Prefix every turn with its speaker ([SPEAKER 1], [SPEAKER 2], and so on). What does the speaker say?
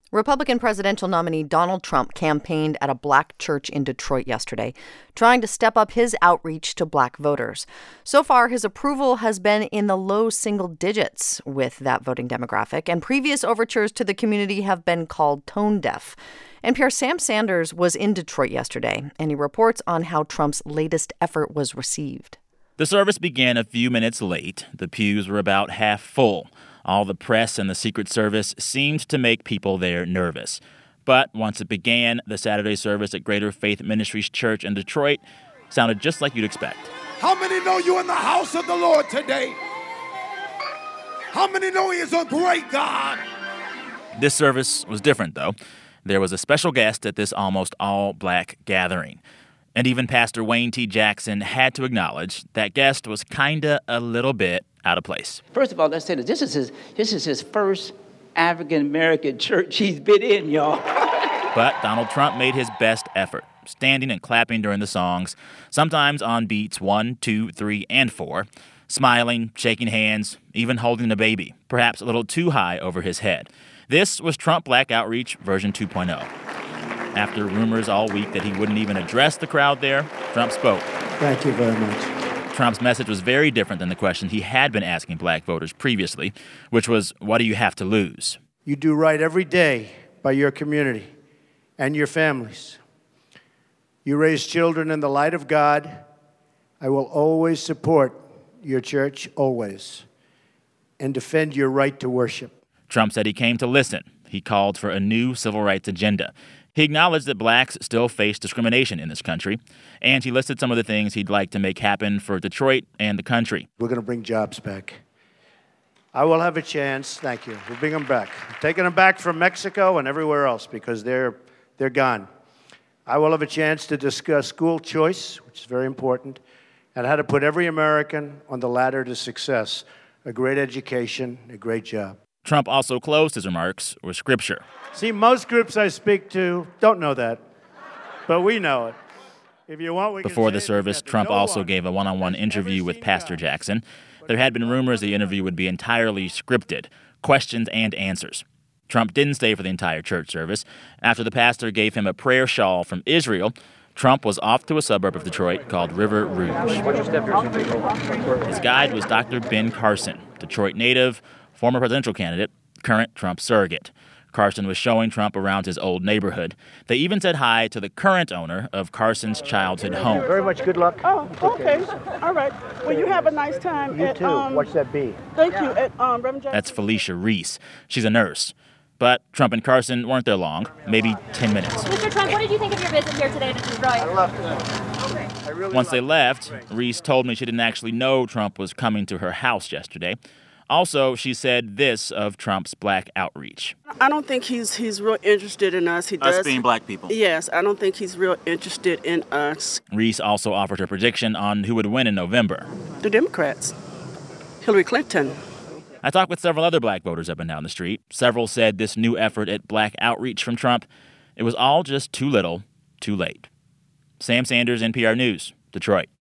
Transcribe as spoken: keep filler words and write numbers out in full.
[SPEAKER 1] Republican presidential nominee Donald Trump campaigned at a black church in Detroit yesterday, trying to step up his outreach to black voters. So far, his approval has been in the low single digits with that voting demographic, and previous overtures to the community have been called tone deaf. N P R's Sam Sanders was in Detroit yesterday, and he reports on how Trump's latest effort was received.
[SPEAKER 2] The service began a few minutes late. The pews were about half full. All the press and the Secret Service seemed to make people there nervous. But once it began, the Saturday service at Greater Faith Ministries Church in Detroit sounded just like you'd expect.
[SPEAKER 3] How many know you're in the house of the Lord today? How many know he is a great God?
[SPEAKER 2] This service was different, though. There was a special guest at this almost all-black gathering. And even Pastor Wayne T. Jackson had to acknowledge that guest was kinda a little bit out of place.
[SPEAKER 4] First of all, let's say that this is his, this is his first African-American church he's been in, y'all.
[SPEAKER 2] But Donald Trump made his best effort, standing and clapping during the songs, sometimes on beats one, two, three, and four, smiling, shaking hands, even holding the baby, perhaps a little too high over his head. This was Trump Black Outreach version two point oh. After rumors all week that he wouldn't even address the crowd there, Trump spoke.
[SPEAKER 5] Thank you very much.
[SPEAKER 2] Trump's message was very different than the question he had been asking black voters previously, which was, what do you have to lose?
[SPEAKER 5] You do right every day by your community and your families. You raise children in the light of God. I will always support your church, always, and defend your right to worship.
[SPEAKER 2] Trump said he came to listen. He called for a new civil rights agenda. He acknowledged that blacks still face discrimination in this country, and he listed some of the things he'd like to make happen for Detroit and the country.
[SPEAKER 5] We're going to bring jobs back. I will have a chance. Thank you. We'll bring them back. We're taking them back from Mexico and everywhere else because they're they're gone. I will have a chance to discuss school choice, which is very important, and how to put every American on the ladder to success, a great education, a great job.
[SPEAKER 2] Trump also closed his remarks with scripture.
[SPEAKER 5] See, most groups I speak to don't know that, but we know it. If you want, we can
[SPEAKER 2] Before
[SPEAKER 5] say
[SPEAKER 2] the
[SPEAKER 5] it
[SPEAKER 2] service,
[SPEAKER 5] together.
[SPEAKER 2] Trump
[SPEAKER 5] No
[SPEAKER 2] also
[SPEAKER 5] one
[SPEAKER 2] gave a one-on-one
[SPEAKER 5] has
[SPEAKER 2] interview
[SPEAKER 5] ever
[SPEAKER 2] with
[SPEAKER 5] seen
[SPEAKER 2] Pastor
[SPEAKER 5] God.
[SPEAKER 2] Jackson. There had been rumors the interview would be entirely scripted, questions and answers. Trump didn't stay for the entire church service. After the pastor gave him a prayer shawl from Israel, Trump was off to a suburb of Detroit called River Rouge. His guide was Doctor Ben Carson, Detroit native, former presidential candidate, current Trump surrogate. Carson was showing Trump around his old neighborhood. They even said hi to the current owner of Carson's childhood home.
[SPEAKER 5] Very much good luck.
[SPEAKER 6] Oh, okay. All right. Well, you have a nice time.
[SPEAKER 5] You
[SPEAKER 6] at,
[SPEAKER 5] too.
[SPEAKER 6] Um,
[SPEAKER 5] Watch that bee.
[SPEAKER 6] Thank you. At um, Reverend Jackson.
[SPEAKER 2] That's Felicia Reese. She's a nurse. But Trump and Carson weren't there long, maybe ten minutes.
[SPEAKER 7] Mister Trump, what did you think of your visit here today to Detroit?
[SPEAKER 5] I loved it. I really
[SPEAKER 2] Once they
[SPEAKER 5] loved it.
[SPEAKER 2] left, Reese told me she didn't actually know Trump was coming to her house yesterday. Also, she said this of Trump's black outreach.
[SPEAKER 6] I don't think he's he's real interested in us. He does.
[SPEAKER 2] Us being black people.
[SPEAKER 6] Yes, I don't think he's real interested in us.
[SPEAKER 2] Reese also offered her prediction on who would win in November.
[SPEAKER 6] The Democrats. Hillary Clinton.
[SPEAKER 2] I talked with several other black voters up and down the street. Several said this new effort at black outreach from Trump, it was all just too little, too late. Sam Sanders, N P R News, Detroit.